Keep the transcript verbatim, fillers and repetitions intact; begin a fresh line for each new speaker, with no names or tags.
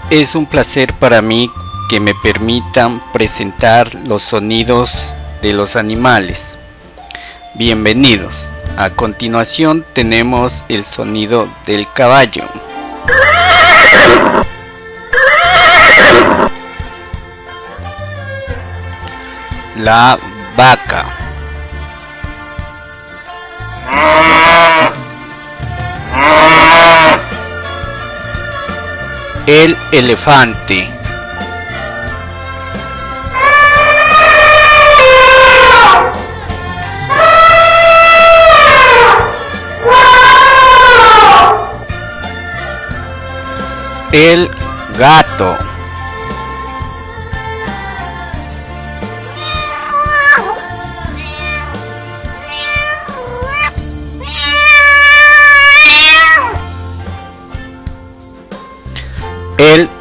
Es un placer para mí que me permitan presentar los sonidos de los animales. Bienvenidos. A continuación tenemos el sonido del caballo. La vaca. El elefante. El gato. El